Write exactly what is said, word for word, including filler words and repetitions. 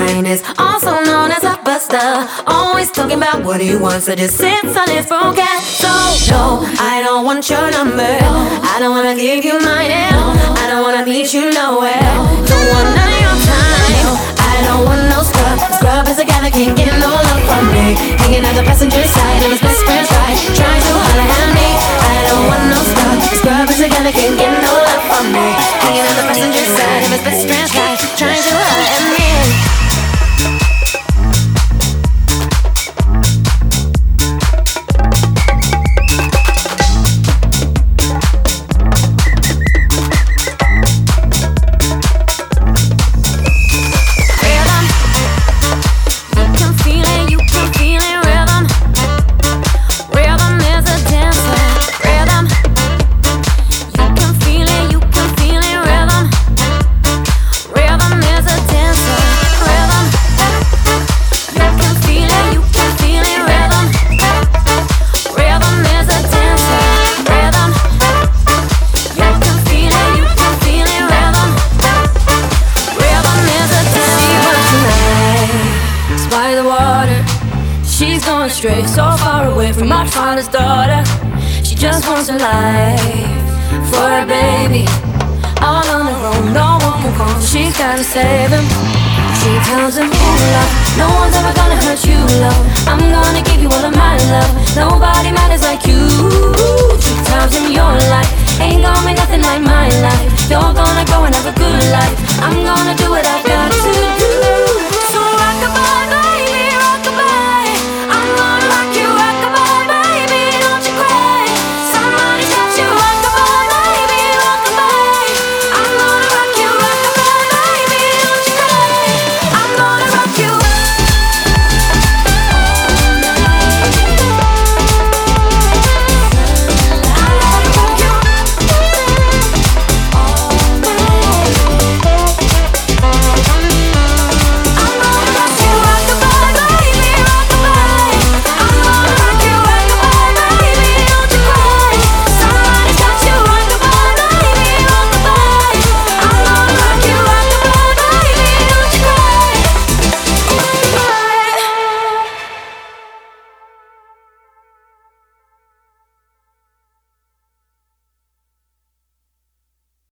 mind is also known as a buster. Always talking about what he wants, so just sits on his phone cat. So no, I don't want your number. I don't wanna give you mine. I don't wanna meet you nowhere. Don't want none of your time. I don't want no scrub. Scrub is a guy that can't get no love from me. Hanging at the passenger side of his best friend's ride, trying to holler at me. I don't want no scrub. Scrub is a guy that can't get no love from me. Hanging at the passenger side of his best friend's ride, trying to holler at me. Straight so far away from my father's daughter. She just wants a life for her baby. All on her own, no one can come. She's gotta save him. She tells him, oh love, no one's ever gonna hurt you, love. I'm gonna give you all of my love. Nobody matters like you. She tells him your life ain't gonna be nothing like my life. You're gonna go and have a good life. I'm gonna do it